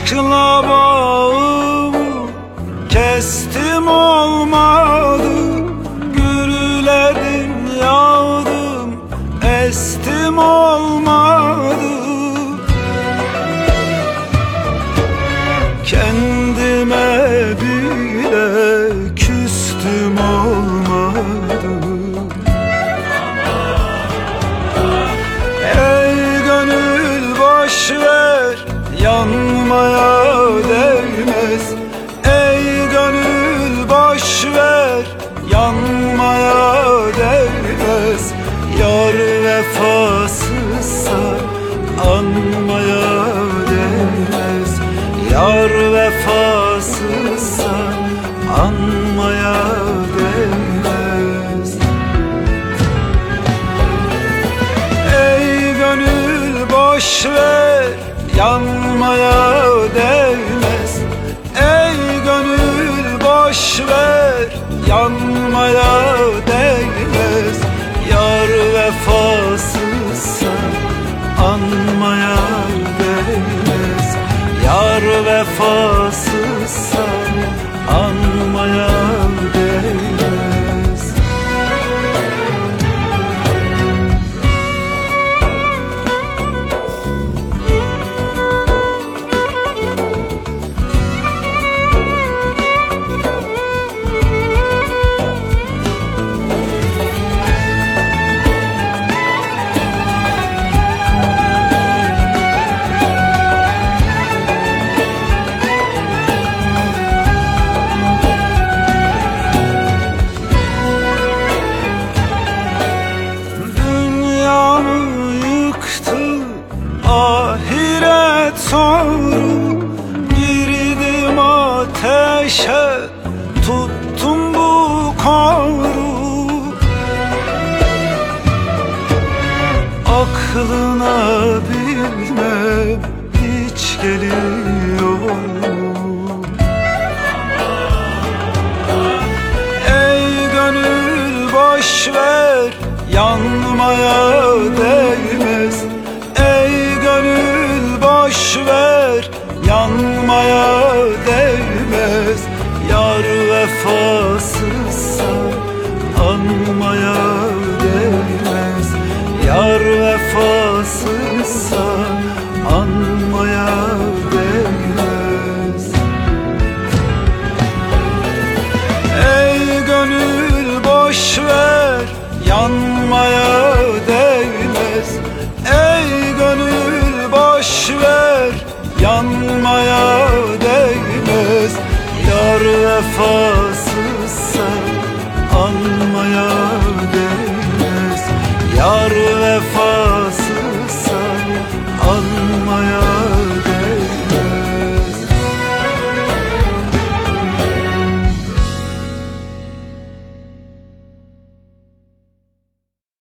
Aşkla bağımı kestim olmadı. Gürledim yağdım estim olmadı. Kendime bile küstüm olmadı. Ey gönül boş ver, yanmaya değmez. Ey gönül boş ver, yanmaya değmez. Yar vefasızsa anmaya değmez. Yar vefasızsa anmaya değmez. Ey gönül boş ver, yanmaya değmez. Ey gönül boş ver, yanmaya değmez. Yar vefasızsa anmaya değmez. Yar vefasızsa anmaya değmez. Ahiret soru girdim ateşe, tuttum bu koru. Aklına bilmem hiç geliyor. Ey gönül boş ver, yanmaya değmez. Ey gönül boş ver, yanmaya değmez. Yar vefasızsa anmaya değmez. Yar